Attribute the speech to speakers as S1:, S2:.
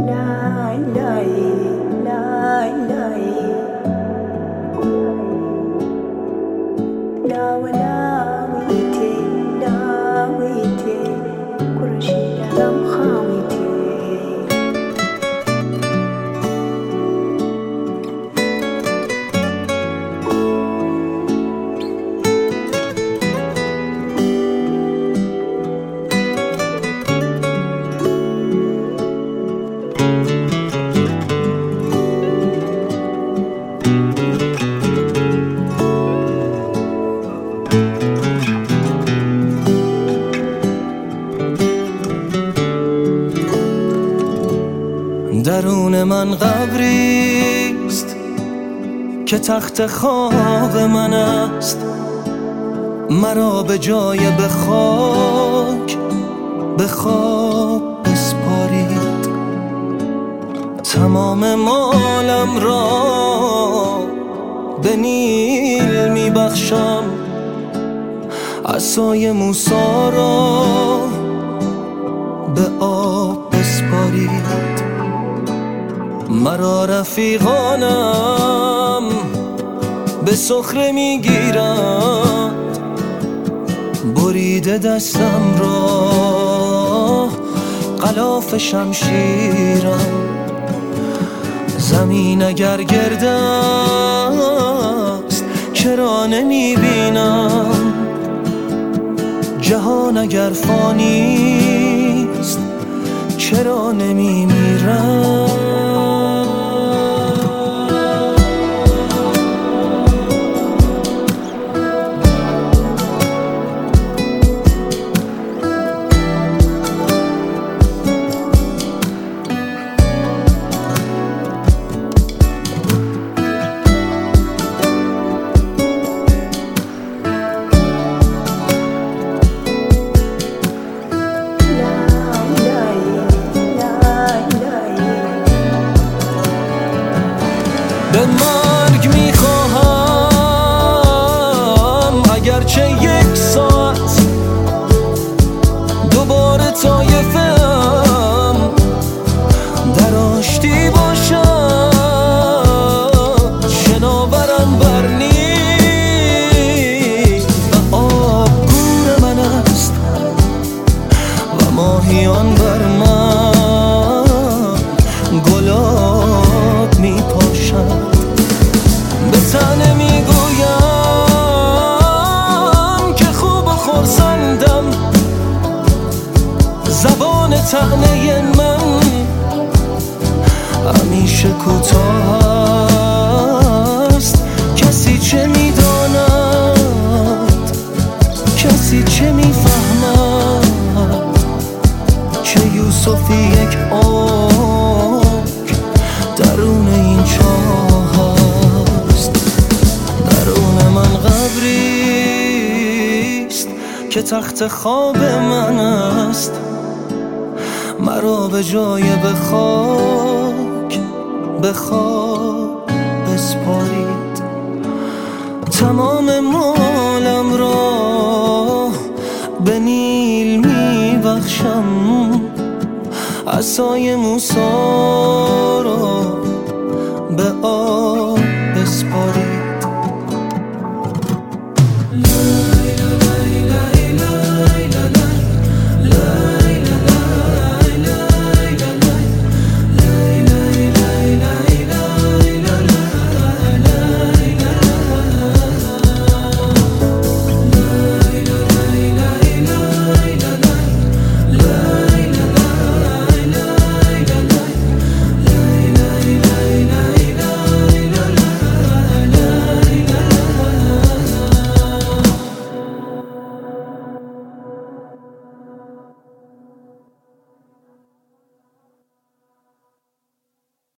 S1: درون من قبریست که تخت خواب من است، مرا به جای به خواب بسپارید. تمام مالم را به نیل می بخشم، عصای موسی را به آب بسپارید. مرا رفیقانم به سخره میگیرند، بریده دستم را غلاف شمشیرم. زمین اگر گرد است چرا نمیبینم، جهان اگر فانیست چرا نمیمیرم. به مرگ میخواهم اگرچه یک ساعت دوباره طایفم در آشتی باشم، شناورم بر نیل و آب گور من است و ماهیان بر من گلاب میپاشند. به تنه میگویم که خوب و خرسندم، زبان طعنه من همیشه کوتاه است. کسی چه میداند، کسی چه میفهمد، چه یوسفی یک آنک درون این چاه است. درون من قبریست که تخت خواب من است، مرا به جای به خواب بسپارید. تمام مالم را به نیل می بخشم، عصای موسی را